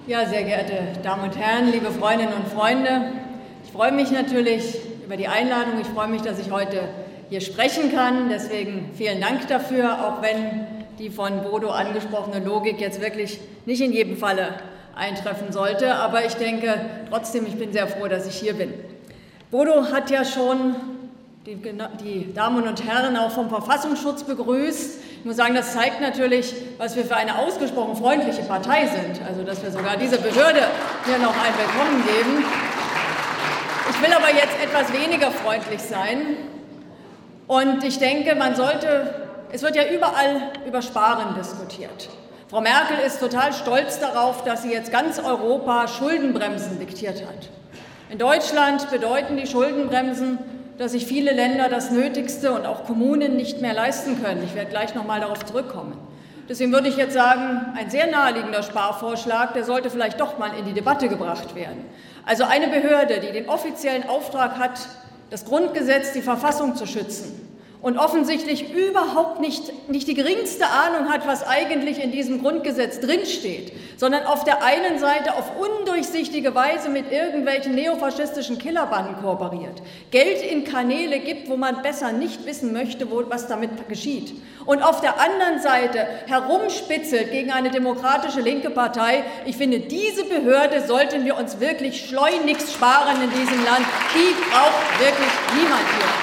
Ja, sehr geehrte Damen und Herren, liebe Freundinnen und Freunde, ich freue mich natürlich über die Einladung. Ich freue mich, dass ich heute hier sprechen kann. Deswegen vielen Dank dafür, auch wenn die von Bodo angesprochene Logik jetzt wirklich nicht in jedem Falle eintreffen sollte. Aber ich denke trotzdem, ich bin sehr froh, dass ich hier bin. Bodo hat ja schon die Damen und Herren auch vom Verfassungsschutz begrüßt. Ich muss sagen, das zeigt natürlich, was wir für eine ausgesprochen freundliche Partei sind. Also, dass wir sogar dieser Behörde hier noch ein Willkommen geben. Ich will aber jetzt etwas weniger freundlich sein. Und ich denke, es wird ja überall über Sparen diskutiert. Frau Merkel ist total stolz darauf, dass sie jetzt ganz Europa Schuldenbremsen diktiert hat. In Deutschland bedeuten die Schuldenbremsen, dass sich viele Länder das Nötigste und auch Kommunen nicht mehr leisten können. Ich werde gleich noch mal darauf zurückkommen. Deswegen würde ich jetzt sagen, ein sehr naheliegender Sparvorschlag, der sollte vielleicht doch mal in die Debatte gebracht werden. Also eine Behörde, die den offiziellen Auftrag hat, das Grundgesetz, die Verfassung zu schützen und offensichtlich überhaupt nicht die geringste Ahnung hat, was eigentlich in diesem Grundgesetz drinsteht, sondern auf der einen Seite auf undurchsichtige Weise mit irgendwelchen neofaschistischen Killerbanden kooperiert, Geld in Kanäle gibt, wo man besser nicht wissen möchte, was damit geschieht, und auf der anderen Seite herumspitzelt gegen eine demokratische linke Partei. Ich finde, diese Behörde sollten wir uns wirklich schleunigst sparen in diesem Land. Die braucht wirklich niemand hier.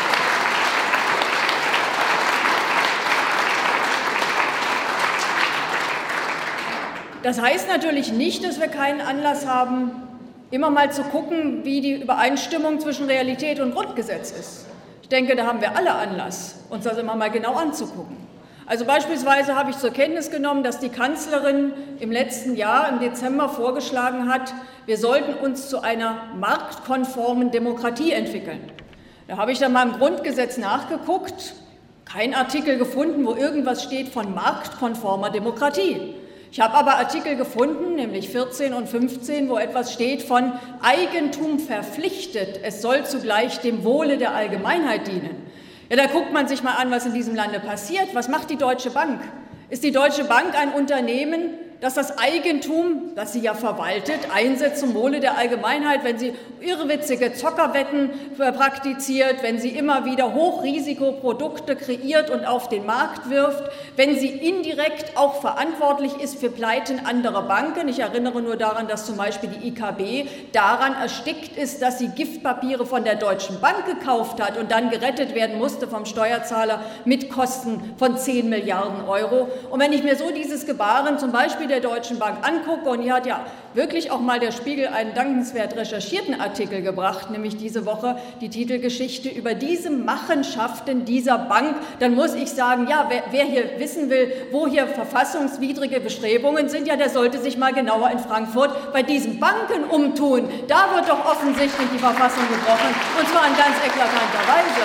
Das heißt natürlich nicht, dass wir keinen Anlass haben, immer mal zu gucken, wie die Übereinstimmung zwischen Realität und Grundgesetz ist. Ich denke, da haben wir alle Anlass, uns das immer mal genau anzugucken. Also beispielsweise habe ich zur Kenntnis genommen, dass die Kanzlerin im letzten Jahr, im Dezember, vorgeschlagen hat, wir sollten uns zu einer marktkonformen Demokratie entwickeln. Da habe ich dann mal im Grundgesetz nachgeguckt, kein Artikel gefunden, wo irgendwas steht von marktkonformer Demokratie. Ich habe aber Artikel gefunden, nämlich 14 und 15, wo etwas steht von Eigentum verpflichtet. Es soll zugleich dem Wohle der Allgemeinheit dienen. Ja, da guckt man sich mal an, was in diesem Lande passiert. Was macht die Deutsche Bank? Ist die Deutsche Bank ein Unternehmen, das das Eigentum, das sie ja verwaltet, einsetzt zum Wohle der Allgemeinheit, wenn sie irrwitzige Zockerwetten praktiziert, wenn sie immer wieder Hochrisikoprodukte kreiert und auf den Markt wirft, wenn sie indirekt auch verantwortlich ist für Pleiten anderer Banken. Ich erinnere nur daran, dass zum Beispiel die IKB daran erstickt ist, dass sie Giftpapiere von der Deutschen Bank gekauft hat und dann gerettet werden musste vom Steuerzahler mit Kosten von 10 Milliarden Euro. Und wenn ich mir so dieses Gebaren zum Beispiel der Deutschen Bank angucke, und hier hat ja wirklich auch mal der Spiegel einen dankenswert recherchierten Artikel gebracht, nämlich diese Woche die Titelgeschichte über diese Machenschaften dieser Bank, dann muss ich sagen, ja, wer hier wissen will, wo hier verfassungswidrige Bestrebungen sind, ja, der sollte sich mal genauer in Frankfurt bei diesen Banken umtun. Da wird doch offensichtlich die Verfassung gebrochen, und zwar in ganz eklatanter Weise.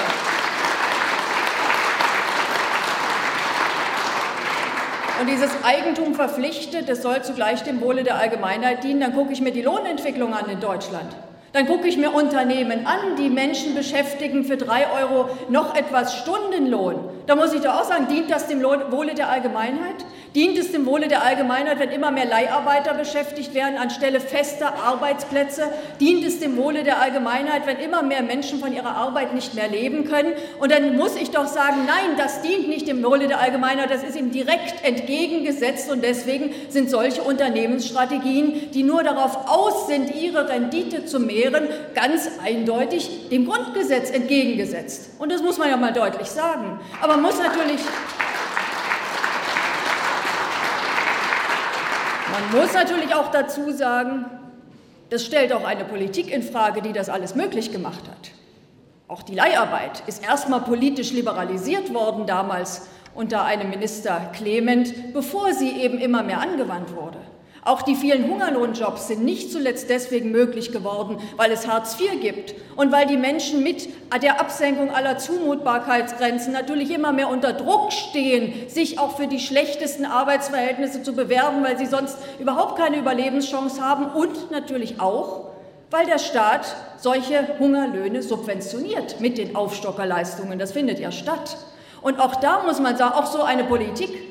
Und dieses Eigentum verpflichtet, das soll zugleich dem Wohle der Allgemeinheit dienen. Dann gucke ich mir die Lohnentwicklung an in Deutschland. Dann gucke ich mir Unternehmen an, die Menschen beschäftigen für 3 € noch etwas Stundenlohn. Da muss ich doch auch sagen, dient das dem Wohle der Allgemeinheit? Dient es dem Wohle der Allgemeinheit, wenn immer mehr Leiharbeiter beschäftigt werden anstelle fester Arbeitsplätze? Dient es dem Wohle der Allgemeinheit, wenn immer mehr Menschen von ihrer Arbeit nicht mehr leben können? Und dann muss ich doch sagen, nein, das dient nicht dem Wohle der Allgemeinheit, das ist ihm direkt entgegengesetzt. Und deswegen sind solche Unternehmensstrategien, die nur darauf aus sind, ihre Rendite zu mehren, ganz eindeutig dem Grundgesetz entgegengesetzt. Und das muss man ja mal deutlich sagen. Aber man muss natürlich auch dazu sagen, das stellt auch eine Politik in Frage, die das alles möglich gemacht hat. Auch die Leiharbeit ist erstmal politisch liberalisiert worden damals unter einem Minister Clement, bevor sie eben immer mehr angewandt wurde. Auch die vielen Hungerlohnjobs sind nicht zuletzt deswegen möglich geworden, weil es Hartz IV gibt und weil die Menschen mit der Absenkung aller Zumutbarkeitsgrenzen natürlich immer mehr unter Druck stehen, sich auch für die schlechtesten Arbeitsverhältnisse zu bewerben, weil sie sonst überhaupt keine Überlebenschance haben, und natürlich auch, weil der Staat solche Hungerlöhne subventioniert mit den Aufstockerleistungen. Das findet ja statt. Und auch da muss man sagen, auch so eine Politik,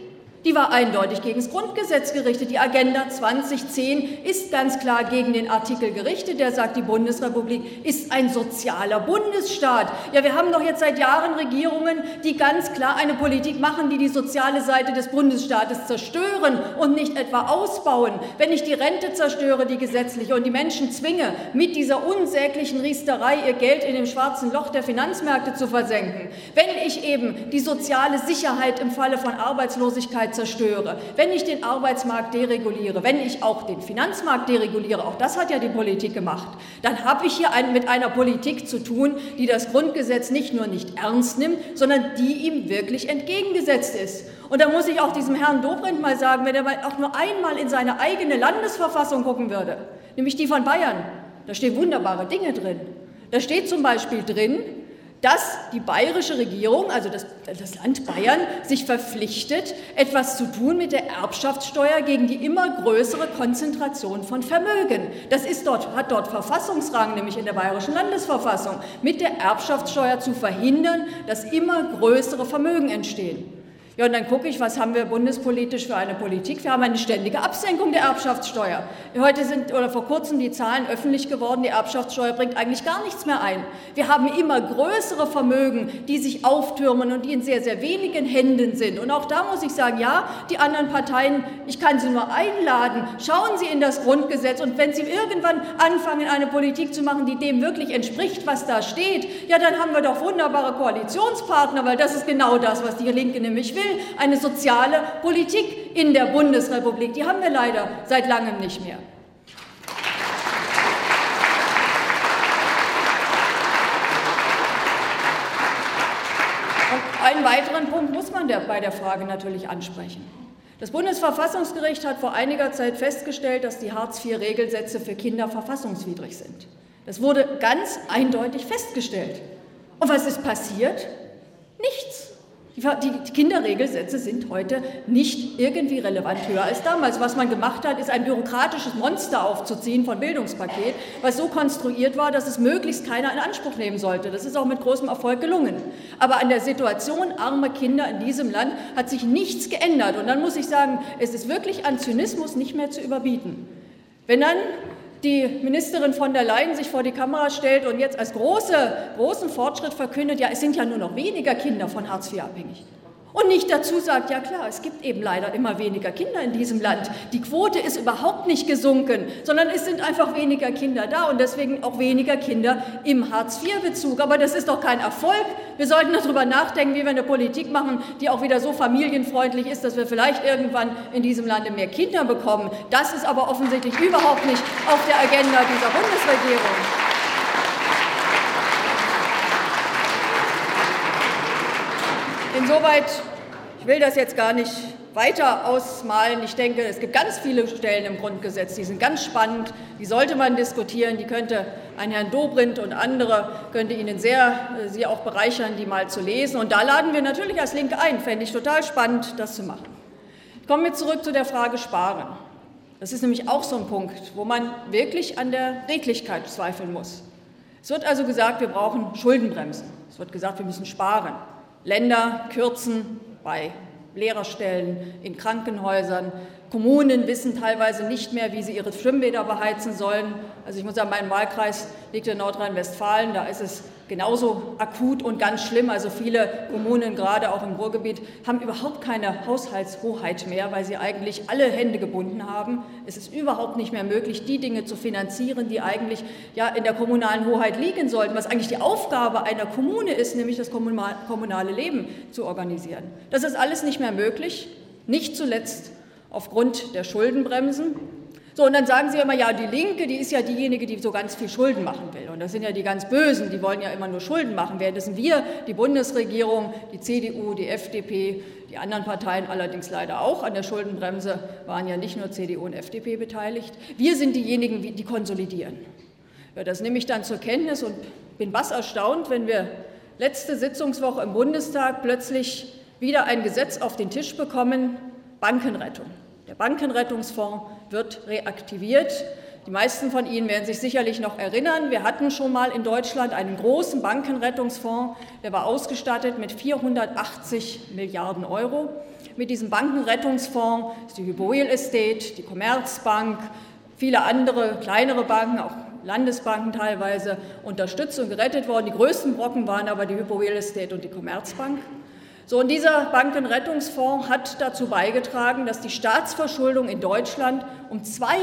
Die war eindeutig gegen das Grundgesetz gerichtet. Die Agenda 2010 ist ganz klar gegen den Artikel gerichtet, der sagt, die Bundesrepublik ist ein sozialer Bundesstaat. Ja, wir haben doch jetzt seit Jahren Regierungen, die ganz klar eine Politik machen, die die soziale Seite des Bundesstaates zerstören und nicht etwa ausbauen. Wenn ich die Rente zerstöre, die gesetzliche, und die Menschen zwinge, mit dieser unsäglichen Riesterei ihr Geld in dem schwarzen Loch der Finanzmärkte zu versenken, wenn ich eben die soziale Sicherheit im Falle von Arbeitslosigkeit zerstöre, wenn ich den Arbeitsmarkt dereguliere, wenn ich auch den Finanzmarkt dereguliere, auch das hat ja die Politik gemacht, dann habe ich hier mit einer Politik zu tun, die das Grundgesetz nicht nur nicht ernst nimmt, sondern die ihm wirklich entgegengesetzt ist. Und da muss ich auch diesem Herrn Dobrindt mal sagen, wenn er mal auch nur einmal in seine eigene Landesverfassung gucken würde, nämlich die von Bayern, da stehen wunderbare Dinge drin. Da steht zum Beispiel drin, dass die bayerische Regierung, also das Land Bayern, sich verpflichtet, etwas zu tun mit der Erbschaftssteuer gegen die immer größere Konzentration von Vermögen. Das hat dort Verfassungsrang, nämlich in der bayerischen Landesverfassung, mit der Erbschaftssteuer zu verhindern, dass immer größere Vermögen entstehen. Ja, und dann gucke ich, was haben wir bundespolitisch für eine Politik? Wir haben eine ständige Absenkung der Erbschaftssteuer. Heute sind oder vor kurzem die Zahlen öffentlich geworden, die Erbschaftssteuer bringt eigentlich gar nichts mehr ein. Wir haben immer größere Vermögen, die sich auftürmen und die in sehr, sehr wenigen Händen sind. Und auch da muss ich sagen, ja, die anderen Parteien, ich kann sie nur einladen, schauen Sie in das Grundgesetz, und wenn Sie irgendwann anfangen, eine Politik zu machen, die dem wirklich entspricht, was da steht, ja, dann haben wir doch wunderbare Koalitionspartner, weil das ist genau das, was die Linke nämlich will. Eine soziale Politik in der Bundesrepublik. Die haben wir leider seit langem nicht mehr. Und einen weiteren Punkt muss man bei der Frage natürlich ansprechen. Das Bundesverfassungsgericht hat vor einiger Zeit festgestellt, dass die Hartz-IV-Regelsätze für Kinder verfassungswidrig sind. Das wurde ganz eindeutig festgestellt. Und was ist passiert? Nichts. Die Kinderregelsätze sind heute nicht irgendwie relevant höher als damals. Was man gemacht hat, ist ein bürokratisches Monster aufzuziehen von Bildungspaket, was so konstruiert war, dass es möglichst keiner in Anspruch nehmen sollte. Das ist auch mit großem Erfolg gelungen. Aber an der Situation armer Kinder in diesem Land hat sich nichts geändert. Und dann muss ich sagen, es ist wirklich an Zynismus nicht mehr zu überbieten. Wenn dann die Ministerin von der Leyen sich vor die Kamera stellt und jetzt als großen Fortschritt verkündet, ja, es sind ja nur noch weniger Kinder von Hartz IV abhängig. Und nicht dazu sagt, ja klar, es gibt eben leider immer weniger Kinder in diesem Land. Die Quote ist überhaupt nicht gesunken, sondern es sind einfach weniger Kinder da und deswegen auch weniger Kinder im Hartz-IV-Bezug. Aber das ist doch kein Erfolg. Wir sollten darüber nachdenken, wie wir eine Politik machen, die auch wieder so familienfreundlich ist, dass wir vielleicht irgendwann in diesem Lande mehr Kinder bekommen. Das ist aber offensichtlich überhaupt nicht auf der Agenda dieser Bundesregierung. Insoweit, ich will das jetzt gar nicht weiter ausmalen. Ich denke, es gibt ganz viele Stellen im Grundgesetz, die sind ganz spannend, die sollte man diskutieren, die könnte ein Herrn Dobrindt und andere, könnte Ihnen Sie auch bereichern, die mal zu lesen. Und da laden wir natürlich als Linke ein, fände ich total spannend, das zu machen. Kommen wir zurück zu der Frage Sparen. Das ist nämlich auch so ein Punkt, wo man wirklich an der Redlichkeit zweifeln muss. Es wird also gesagt, wir brauchen Schuldenbremsen. Es wird gesagt, wir müssen sparen. Länder kürzen bei Lehrerstellen, in Krankenhäusern. Kommunen wissen teilweise nicht mehr, wie sie ihre Schwimmbäder beheizen sollen. Also ich muss sagen, mein Wahlkreis liegt in Nordrhein-Westfalen, da ist es genauso akut und ganz schlimm. Also viele Kommunen, gerade auch im Ruhrgebiet, haben überhaupt keine Haushaltshoheit mehr, weil sie eigentlich alle Hände gebunden haben. Es ist überhaupt nicht mehr möglich, die Dinge zu finanzieren, die eigentlich ja in der kommunalen Hoheit liegen sollten, was eigentlich die Aufgabe einer Kommune ist, nämlich das kommunale Leben zu organisieren. Das ist alles nicht mehr möglich, nicht zuletzt aufgrund der Schuldenbremsen. So, und dann sagen Sie immer, ja, die Linke, die ist ja diejenige, die so ganz viel Schulden machen will. Und das sind ja die ganz Bösen, die wollen ja immer nur Schulden machen. Währenddessen wir, die Bundesregierung, die CDU, die FDP, die anderen Parteien allerdings leider auch an der Schuldenbremse, waren ja nicht nur CDU und FDP beteiligt. Wir sind diejenigen, die konsolidieren. Ja, das nehme ich dann zur Kenntnis und bin erstaunt, wenn wir letzte Sitzungswoche im Bundestag plötzlich wieder ein Gesetz auf den Tisch bekommen, Bankenrettung. Der Bankenrettungsfonds wird reaktiviert. Die meisten von Ihnen werden sich sicherlich noch erinnern, wir hatten schon mal in Deutschland einen großen Bankenrettungsfonds, der war ausgestattet mit 480 Milliarden Euro. Mit diesem Bankenrettungsfonds ist die Hypo Real Estate, die Commerzbank, viele andere kleinere Banken, auch Landesbanken teilweise, unterstützt und gerettet worden. Die größten Brocken waren aber die Hypo Real Estate und die Commerzbank. So, und dieser Bankenrettungsfonds hat dazu beigetragen, dass die Staatsverschuldung in Deutschland um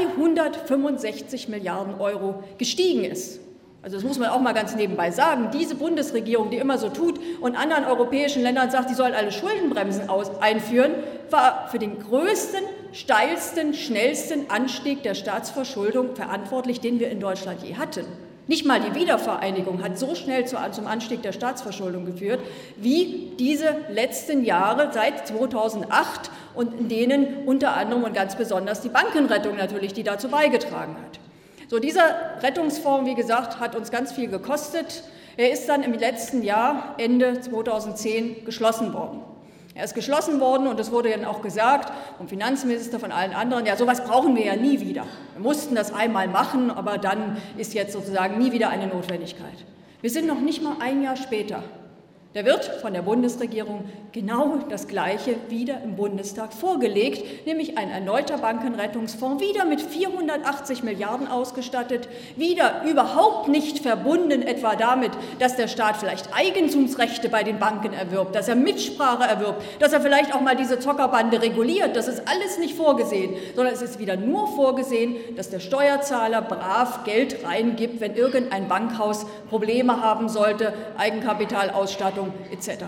265 Milliarden Euro gestiegen ist. Also das muss man auch mal ganz nebenbei sagen. Diese Bundesregierung, die immer so tut und anderen europäischen Ländern sagt, die sollen alle Schuldenbremsen einführen, war für den größten, steilsten, schnellsten Anstieg der Staatsverschuldung verantwortlich, den wir in Deutschland je hatten. Nicht mal die Wiedervereinigung hat so schnell zum Anstieg der Staatsverschuldung geführt, wie diese letzten Jahre seit 2008 und in denen unter anderem und ganz besonders die Bankenrettung natürlich, die dazu beigetragen hat. So, dieser Rettungsfonds, wie gesagt, hat uns ganz viel gekostet. Er ist dann im letzten Jahr, Ende 2010, geschlossen worden. Er ist geschlossen worden und es wurde dann auch gesagt vom Finanzminister, von allen anderen, ja, sowas brauchen wir ja nie wieder. Wir mussten das einmal machen, aber dann ist jetzt sozusagen nie wieder eine Notwendigkeit. Wir sind noch nicht mal ein Jahr später. Der wird von der Bundesregierung genau das Gleiche wieder im Bundestag vorgelegt, nämlich ein erneuter Bankenrettungsfonds, wieder mit 480 Milliarden ausgestattet, wieder überhaupt nicht verbunden etwa damit, dass der Staat vielleicht Eigentumsrechte bei den Banken erwirbt, dass er Mitsprache erwirbt, dass er vielleicht auch mal diese Zockerbande reguliert. Das ist alles nicht vorgesehen, sondern es ist wieder nur vorgesehen, dass der Steuerzahler brav Geld reingibt, wenn irgendein Bankhaus Probleme haben sollte, Eigenkapitalausstattung etc.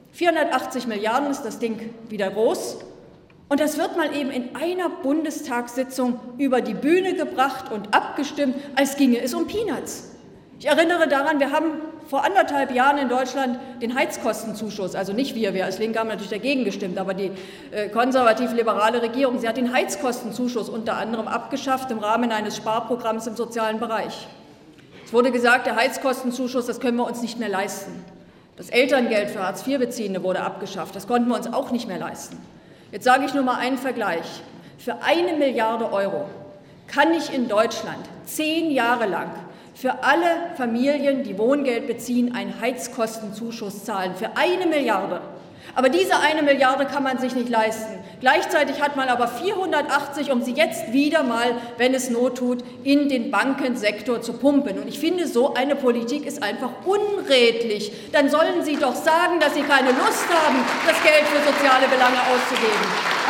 480 Milliarden ist das Ding wieder groß und das wird mal eben in einer Bundestagssitzung über die Bühne gebracht und abgestimmt, als ginge es um Peanuts. Ich erinnere daran, wir haben vor 1,5 Jahren in Deutschland den Heizkostenzuschuss, also nicht wir als Linke haben natürlich dagegen gestimmt, aber die konservativ-liberale Regierung, sie hat den Heizkostenzuschuss unter anderem abgeschafft im Rahmen eines Sparprogramms im sozialen Bereich. Es wurde gesagt, der Heizkostenzuschuss, das können wir uns nicht mehr leisten. Das Elterngeld für Hartz-IV-Beziehende wurde abgeschafft. Das konnten wir uns auch nicht mehr leisten. Jetzt sage ich nur mal einen Vergleich. Für 1 Milliarde Euro kann ich in Deutschland 10 Jahre lang für alle Familien, die Wohngeld beziehen, einen Heizkostenzuschuss zahlen. Für 1 Milliarde. Aber diese 1 Milliarde kann man sich nicht leisten. Gleichzeitig hat man aber 480, um sie jetzt wieder mal, wenn es Not tut, in den Bankensektor zu pumpen. Und ich finde, so eine Politik ist einfach unredlich. Dann sollen Sie doch sagen, dass Sie keine Lust haben, das Geld für soziale Belange auszugeben.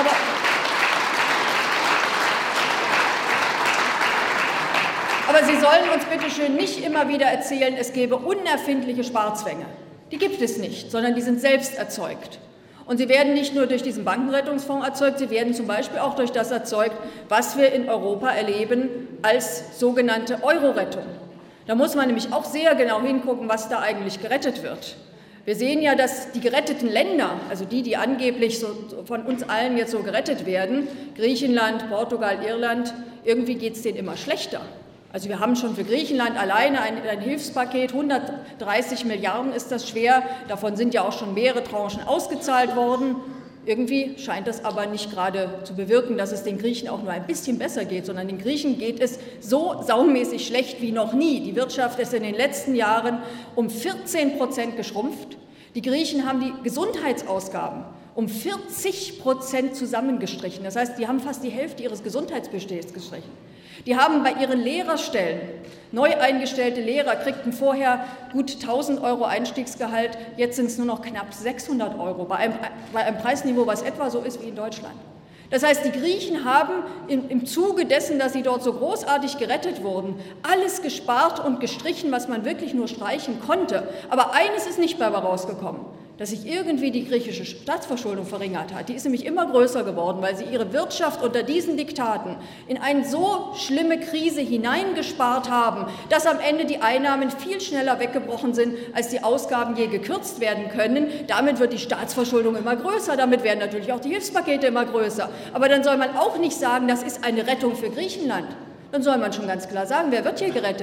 Aber Sie sollen uns bitte schön nicht immer wieder erzählen, es gäbe unerfindliche Sparzwänge. Die gibt es nicht, sondern die sind selbst erzeugt. Und sie werden nicht nur durch diesen Bankenrettungsfonds erzeugt, sie werden zum Beispiel auch durch das erzeugt, was wir in Europa erleben als sogenannte Euro-Rettung. Da muss man nämlich auch sehr genau hingucken, was da eigentlich gerettet wird. Wir sehen ja, dass die geretteten Länder, also die angeblich so von uns allen jetzt so gerettet werden, Griechenland, Portugal, Irland, irgendwie geht es denen immer schlechter. Also wir haben schon für Griechenland alleine ein Hilfspaket, 130 Milliarden ist das schwer, davon sind ja auch schon mehrere Tranchen ausgezahlt worden. Irgendwie scheint das aber nicht gerade zu bewirken, dass es den Griechen auch nur ein bisschen besser geht, sondern den Griechen geht es so saumäßig schlecht wie noch nie. Die Wirtschaft ist in den letzten Jahren um 14% geschrumpft. Die Griechen haben die Gesundheitsausgaben um 40% zusammengestrichen. Das heißt, die haben fast die Hälfte ihres Gesundheitsbudgets gestrichen. Die haben bei ihren Lehrerstellen, neu eingestellte Lehrer kriegten vorher gut 1.000 Euro Einstiegsgehalt, jetzt sind es nur noch knapp 600 Euro, bei einem Preisniveau, was etwa so ist wie in Deutschland. Das heißt, die Griechen haben im Zuge dessen, dass sie dort so großartig gerettet wurden, alles gespart und gestrichen, was man wirklich nur streichen konnte. Aber eines ist nicht dabei rausgekommen, dass sich irgendwie die griechische Staatsverschuldung verringert hat. Die ist nämlich immer größer geworden, weil sie ihre Wirtschaft unter diesen Diktaten in eine so schlimme Krise hineingespart haben, dass am Ende die Einnahmen viel schneller weggebrochen sind, als die Ausgaben je gekürzt werden können. Damit wird die Staatsverschuldung immer größer, damit werden natürlich auch die Hilfspakete immer größer. Aber dann soll man auch nicht sagen, das ist eine Rettung für Griechenland. Dann soll man schon ganz klar sagen, wer wird hier gerettet?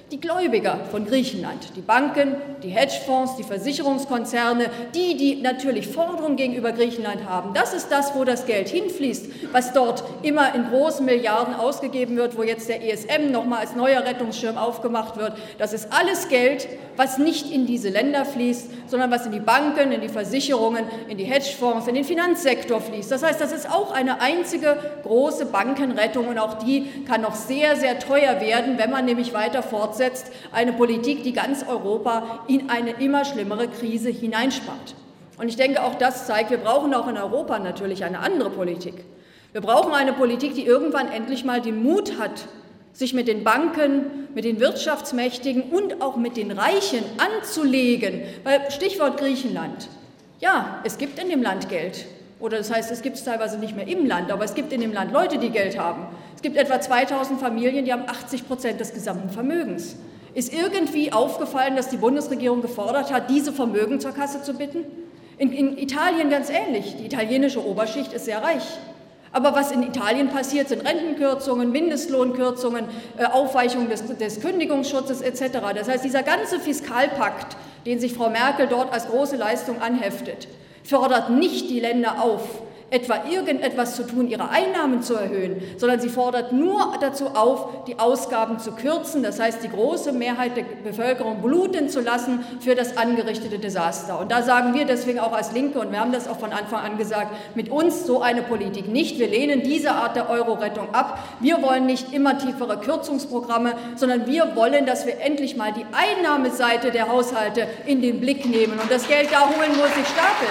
Die Gläubiger von Griechenland, die Banken, die Hedgefonds, die Versicherungskonzerne, die natürlich Forderungen gegenüber Griechenland haben, das ist das, wo das Geld hinfließt, was dort immer in großen Milliarden ausgegeben wird, wo jetzt der ESM nochmal als neuer Rettungsschirm aufgemacht wird. Das ist alles Geld, was nicht in diese Länder fließt, sondern was in die Banken, in die Versicherungen, in die Hedgefonds, in den Finanzsektor fließt. Das heißt, das ist auch eine einzige große Bankenrettung und auch die kann noch sehr, sehr teuer werden, wenn man nämlich weiter fortsetzt, eine Politik, die ganz Europa in eine immer schlimmere Krise hineinspart. Und ich denke, auch das zeigt, wir brauchen auch in Europa natürlich eine andere Politik. Wir brauchen eine Politik, die irgendwann endlich mal den Mut hat, sich mit den Banken, mit den Wirtschaftsmächtigen und auch mit den Reichen anzulegen. Weil Stichwort Griechenland. Ja, es gibt in dem Land Geld. Oder das heißt, es gibt es teilweise nicht mehr im Land, aber es gibt in dem Land Leute, die Geld haben. Es gibt etwa 2000 Familien, die haben 80% des gesamten Vermögens. Ist irgendwie aufgefallen, dass die Bundesregierung gefordert hat, diese Vermögen zur Kasse zu bitten? In Italien ganz ähnlich. Die italienische Oberschicht ist sehr reich. Aber was in Italien passiert, sind Rentenkürzungen, Mindestlohnkürzungen, Aufweichung des Kündigungsschutzes etc. Das heißt, dieser ganze Fiskalpakt, den sich Frau Merkel dort als große Leistung anheftet, fordert nicht die Länder auf, etwa irgendetwas zu tun, ihre Einnahmen zu erhöhen, sondern sie fordert nur dazu auf, die Ausgaben zu kürzen, das heißt, die große Mehrheit der Bevölkerung bluten zu lassen für das angerichtete Desaster. Und da sagen wir deswegen auch als Linke, und wir haben das auch von Anfang an gesagt, mit uns so eine Politik nicht. Wir lehnen diese Art der Euro-Rettung ab. Wir wollen nicht immer tiefere Kürzungsprogramme, sondern wir wollen, dass wir endlich mal die Einnahmeseite der Haushalte in den Blick nehmen und das Geld da holen, wo es sich stapelt.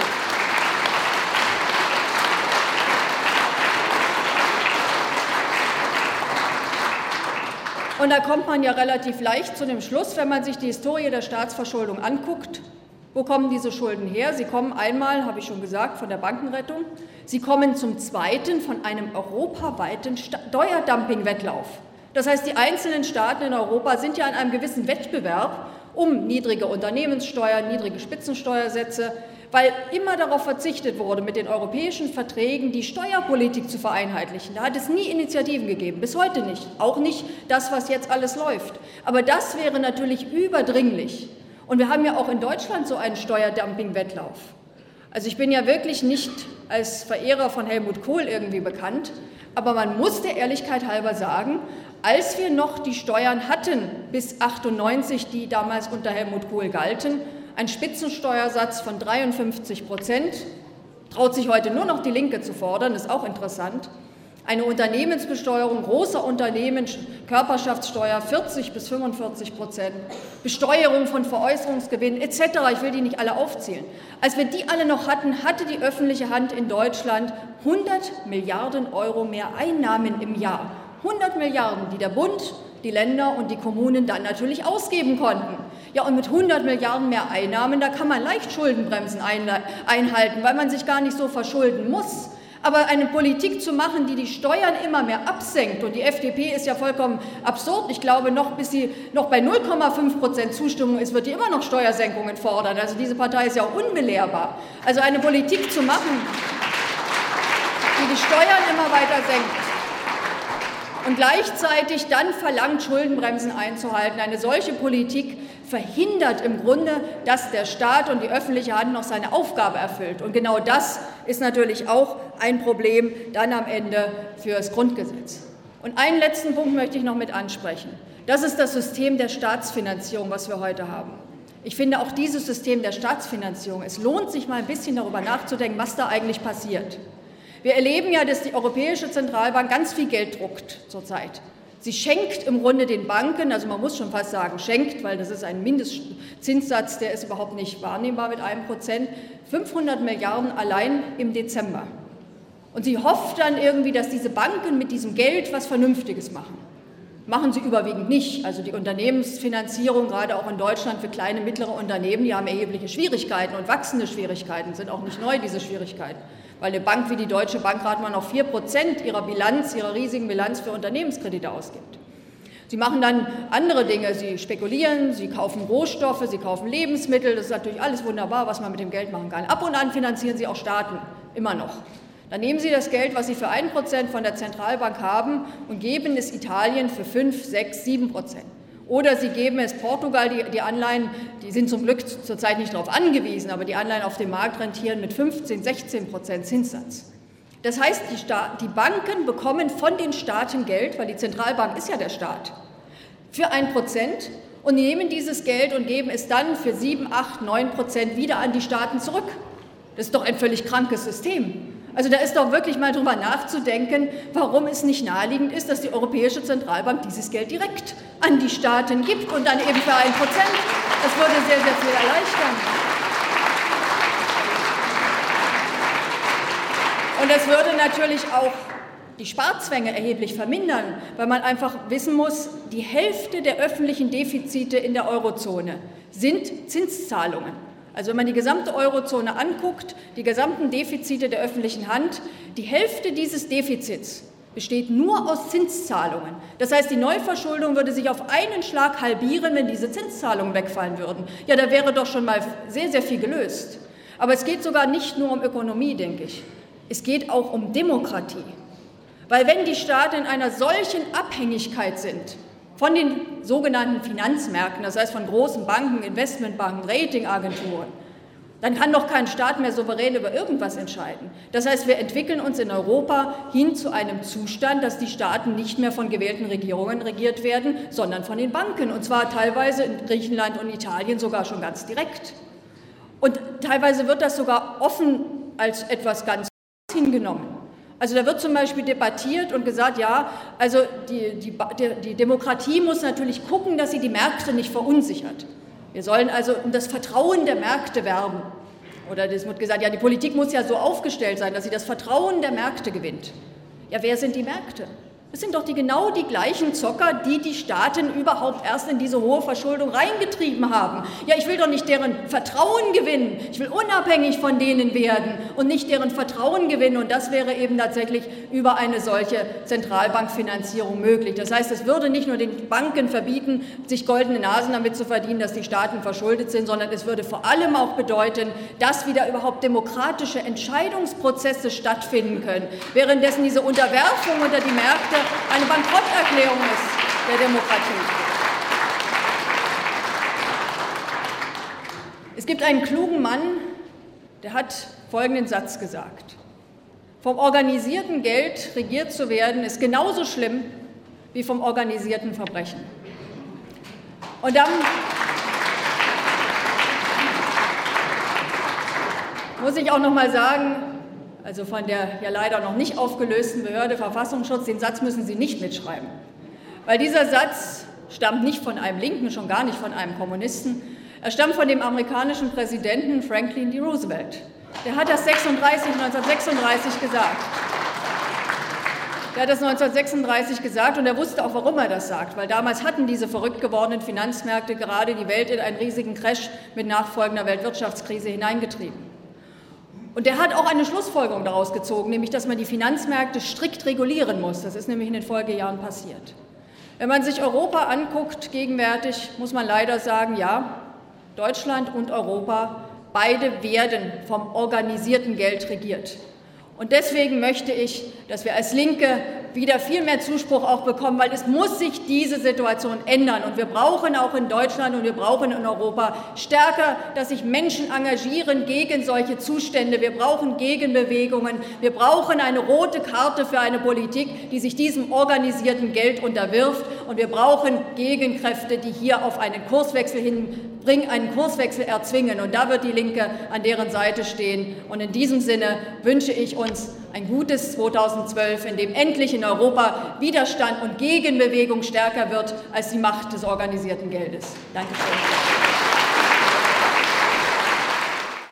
Und da kommt man ja relativ leicht zu dem Schluss, wenn man sich die Historie der Staatsverschuldung anguckt. Wo kommen diese Schulden her? Sie kommen einmal, habe ich schon gesagt, von der Bankenrettung. Sie kommen zum Zweiten von einem europaweiten Steuerdumping-Wettlauf. Das heißt, die einzelnen Staaten in Europa sind ja in einem gewissen Wettbewerb um niedrige Unternehmenssteuern, niedrige Spitzensteuersätze, weil immer darauf verzichtet wurde, mit den europäischen Verträgen die Steuerpolitik zu vereinheitlichen. Da hat es nie Initiativen gegeben, bis heute nicht, auch nicht das, was jetzt alles läuft. Aber das wäre natürlich überdringlich. Und wir haben ja auch in Deutschland so einen Steuerdumping-Wettlauf. Also ich bin ja wirklich nicht als Verehrer von Helmut Kohl irgendwie bekannt, aber man muss der Ehrlichkeit halber sagen, als wir noch die Steuern hatten bis 98, die damals unter Helmut Kohl galten, ein Spitzensteuersatz von 53%, traut sich heute nur noch die Linke zu fordern, ist auch interessant. Eine Unternehmensbesteuerung großer Unternehmen, Körperschaftssteuer 40 bis 45%, Besteuerung von Veräußerungsgewinnen etc. Ich will die nicht alle aufzählen. Als wir die alle noch hatten, hatte die öffentliche Hand in Deutschland 100 Milliarden Euro mehr Einnahmen im Jahr. 100 Milliarden, die der Bund, die Länder und die Kommunen dann natürlich ausgeben konnten. Ja, und mit 100 Milliarden mehr Einnahmen, da kann man leicht Schuldenbremsen einhalten, weil man sich gar nicht so verschulden muss. Aber eine Politik zu machen, die die Steuern immer mehr absenkt, und die FDP ist ja vollkommen absurd, ich glaube, bis sie noch bei 0,5% Zustimmung ist, wird die immer noch Steuersenkungen fordern. Also diese Partei ist ja auch unbelehrbar. Also eine Politik zu machen, die die Steuern immer weiter senkt und gleichzeitig dann verlangt, Schuldenbremsen einzuhalten. Eine solche Politik verhindert im Grunde, dass der Staat und die öffentliche Hand noch seine Aufgabe erfüllt. Und genau das ist natürlich auch ein Problem dann am Ende für das Grundgesetz. Und einen letzten Punkt möchte ich noch mit ansprechen. Das ist das System der Staatsfinanzierung, was wir heute haben. Ich finde auch dieses System der Staatsfinanzierung, es lohnt sich mal ein bisschen darüber nachzudenken, was da eigentlich passiert. Wir erleben ja, dass die Europäische Zentralbank ganz viel Geld druckt zurzeit. Sie schenkt im Grunde den Banken, also man muss schon fast sagen schenkt, weil das ist ein Mindestzinssatz, der ist überhaupt nicht wahrnehmbar mit 1%, 500 Milliarden allein im Dezember. Und sie hofft dann irgendwie, dass diese Banken mit diesem Geld was Vernünftiges machen. Machen sie überwiegend nicht. Also die Unternehmensfinanzierung, gerade auch in Deutschland für kleine, mittlere Unternehmen, die haben erhebliche Schwierigkeiten und wachsende Schwierigkeiten, sind auch nicht neu, diese Schwierigkeiten. Weil eine Bank wie die Deutsche Bank gerade mal noch 4% ihrer Bilanz, ihrer riesigen Bilanz für Unternehmenskredite ausgibt. Sie machen dann andere Dinge, sie spekulieren, sie kaufen Rohstoffe, sie kaufen Lebensmittel, das ist natürlich alles wunderbar, was man mit dem Geld machen kann. Ab und an finanzieren sie auch Staaten, immer noch. Dann nehmen sie das Geld, was sie für 1% von der Zentralbank haben und geben es Italien für 5, 6, 7%. Oder Sie geben es Portugal, die Anleihen, die sind zum Glück zurzeit nicht darauf angewiesen, aber die Anleihen auf dem Markt rentieren mit 15-16% Zinssatz. Das heißt, die Banken bekommen von den Staaten Geld, weil die Zentralbank ist ja der Staat, für 1% und nehmen dieses Geld und geben es dann für 7, 8, 9% wieder an die Staaten zurück. Das ist doch ein völlig krankes System. Also da ist doch wirklich mal drüber nachzudenken, warum es nicht naheliegend ist, dass die Europäische Zentralbank dieses Geld direkt an die Staaten gibt und dann eben für 1%. Das würde sehr, sehr viel erleichtern. Und das würde natürlich auch die Sparzwänge erheblich vermindern, weil man einfach wissen muss, die Hälfte der öffentlichen Defizite in der Eurozone sind Zinszahlungen. Also wenn man die gesamte Eurozone anguckt, die gesamten Defizite der öffentlichen Hand, die Hälfte dieses Defizits besteht nur aus Zinszahlungen. Das heißt, die Neuverschuldung würde sich auf einen Schlag halbieren, wenn diese Zinszahlungen wegfallen würden. Ja, da wäre doch schon mal sehr, sehr viel gelöst. Aber es geht sogar nicht nur um Ökonomie, denke ich. Es geht auch um Demokratie. Weil wenn die Staaten in einer solchen Abhängigkeit sind von den sogenannten Finanzmärkten, das heißt von großen Banken, Investmentbanken, Ratingagenturen, dann kann doch kein Staat mehr souverän über irgendwas entscheiden. Das heißt, wir entwickeln uns in Europa hin zu einem Zustand, dass die Staaten nicht mehr von gewählten Regierungen regiert werden, sondern von den Banken, und zwar teilweise in Griechenland und Italien sogar schon ganz direkt. Und teilweise wird das sogar offen als etwas ganz hingenommen. Also da wird zum Beispiel debattiert und gesagt, ja, also die Demokratie muss natürlich gucken, dass sie die Märkte nicht verunsichert. Wir sollen also um das Vertrauen der Märkte werben. Oder es wird gesagt, ja, die Politik muss ja so aufgestellt sein, dass sie das Vertrauen der Märkte gewinnt. Ja, wer sind die Märkte? Das sind doch genau die gleichen Zocker, die die Staaten überhaupt erst in diese hohe Verschuldung reingetrieben haben. Ja, ich will doch nicht deren Vertrauen gewinnen. Ich will unabhängig von denen werden und nicht deren Vertrauen gewinnen. Und das wäre eben tatsächlich über eine solche Zentralbankfinanzierung möglich. Das heißt, es würde nicht nur den Banken verbieten, sich goldene Nasen damit zu verdienen, dass die Staaten verschuldet sind, sondern es würde vor allem auch bedeuten, dass wieder überhaupt demokratische Entscheidungsprozesse stattfinden können, währenddessen diese Unterwerfung unter die Märkte eine Bankrotterklärung ist der Demokratie. Es gibt einen klugen Mann, der hat folgenden Satz gesagt: Vom organisierten Geld regiert zu werden, ist genauso schlimm wie vom organisierten Verbrechen. Und dann muss ich auch noch mal sagen, also von der ja leider noch nicht aufgelösten Behörde Verfassungsschutz, den Satz müssen Sie nicht mitschreiben. Weil dieser Satz stammt nicht von einem Linken, schon gar nicht von einem Kommunisten. Er stammt von dem amerikanischen Präsidenten Franklin D. Roosevelt. Der hat das 1936 gesagt. Der hat das 1936 gesagt und er wusste auch, warum er das sagt. Weil damals hatten diese verrückt gewordenen Finanzmärkte gerade die Welt in einen riesigen Crash mit nachfolgender Weltwirtschaftskrise hineingetrieben. Und er hat auch eine Schlussfolgerung daraus gezogen, nämlich, dass man die Finanzmärkte strikt regulieren muss. Das ist nämlich in den Folgejahren passiert. Wenn man sich Europa anguckt, gegenwärtig, muss man leider sagen, ja, Deutschland und Europa, beide werden vom organisierten Geld regiert. Und deswegen möchte ich, dass wir als Linke wieder viel mehr Zuspruch auch bekommen, weil es muss sich diese Situation ändern. Und wir brauchen auch in Deutschland und wir brauchen in Europa stärker, dass sich Menschen engagieren gegen solche Zustände. Wir brauchen Gegenbewegungen. Wir brauchen eine rote Karte für eine Politik, die sich diesem organisierten Geld unterwirft. Und wir brauchen Gegenkräfte, die hier auf einen Kurswechsel hinbringen, einen Kurswechsel erzwingen. Und da wird die Linke an deren Seite stehen. Und in diesem Sinne wünsche ich uns ein gutes 2012, in dem endlich in Europa Widerstand und Gegenbewegung stärker wird als die Macht des organisierten Geldes. Dankeschön.